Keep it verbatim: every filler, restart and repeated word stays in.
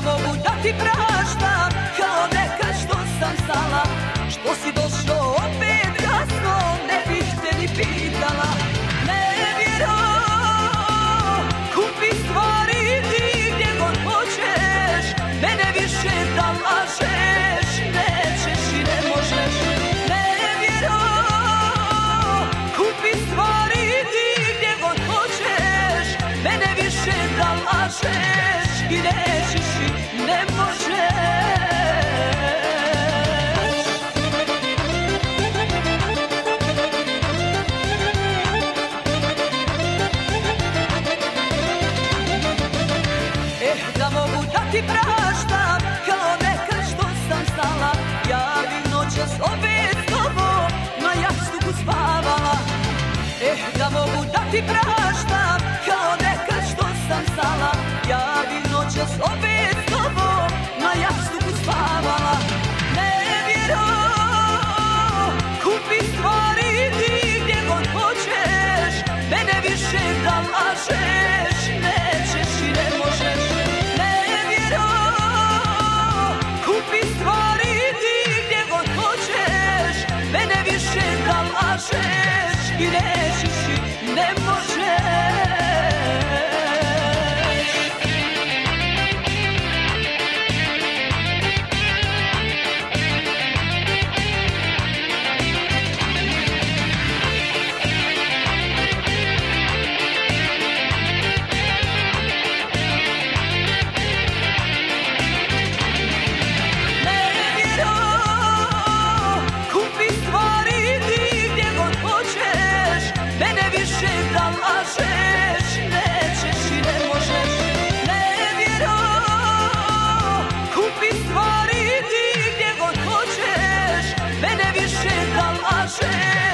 mogu da ti praštam kao nekad što sam znala. Što si došao opet kasno, ne bih te ni pitala. Nevjero, kupi stvari ti gdje god hoćeš, mene više da lažeš, nećeš i ne možeš. Nevjero, kupi stvari ti gdje god hoćeš, mene više da lažeš i nećeš i ne možeš. Da mogu da ti praštam kao nekad što sam znala. Ja bih noćas opet s tobom na jastuku spavala. Eh, da mogu da ti praštam kao nekad što sam znala. Ja bih noćas opet s tobom na jastuku spavala. Nevjero, kupi stvari ti gdje god hoćeš, mene više da lažeš, nećeš i ne možeš. Da lažeš i nećeš i ne možeš. Da lažeš, nećeš i ne možeš. Nevjero, kupi stvari ti gdje god hoćeš, mene više da lažeš.